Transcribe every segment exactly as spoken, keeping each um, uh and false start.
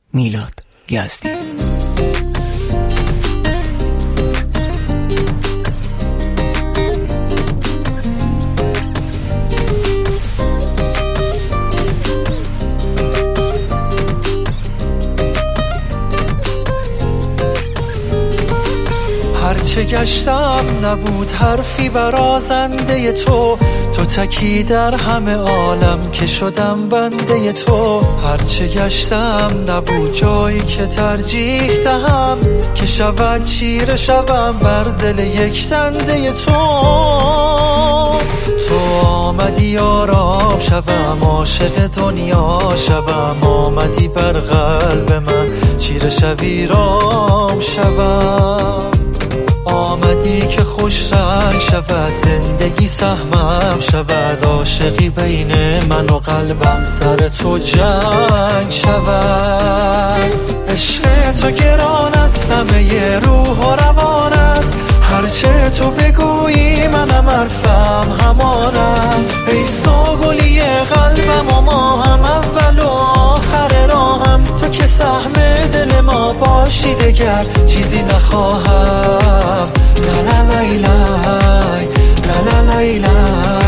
میلاد یزدی. هرچه گشتم نبود حرفی برازنده تو، تو تکی در همه عالم که شدم بنده تو. هرچه گشتم نبود جایی که ترجیح دهم، که شود چیره شوم بر دل یک دنده تو. تو آمدی آرام شوم، عاشق دنیا شوم، آمدی بر قلب من چیره شوی رام شوم. آمدی که خوش رنگ شود زندگی سهمم شود، عاشقی بین من و قلبم سر تو جنگ شود. عشق تو گران است همه روح و روان است، هرچه تو بگویی منم حرفم همان است. ای سوگلی قلبم و ما هم اول و آخر راهم، تو که سهم دل ما باشی دگر چیزی نخواهم. لا لا لای لای لا لا لای لای.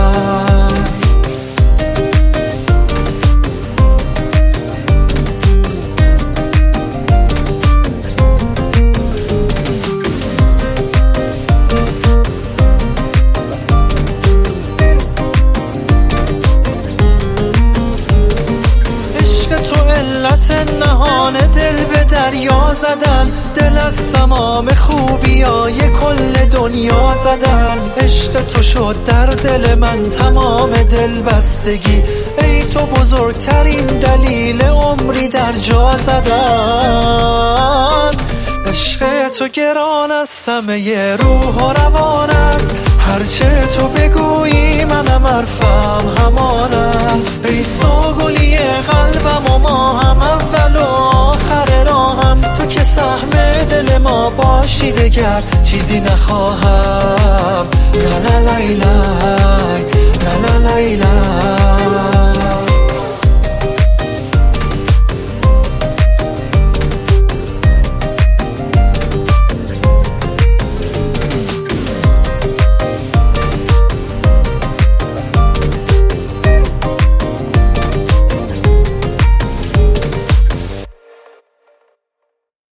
علت نهان دل به دریا زدن، دل از تمام خوبیای کل دنیا زدن. عشق تو شد در دل من تمام دل بستگی، ای تو بزرگترین دلیل عمری در جا زدن. عشق تو گران است همه روح و روان است، هرچه تو بگویی منم حرفم همان است. ای سوگلی قلبم و ما هم اول و آخر راهم، تو که سهم دل ما باشی دگر چیزی نخواهم. لا لا لای لای لا لا لای لای.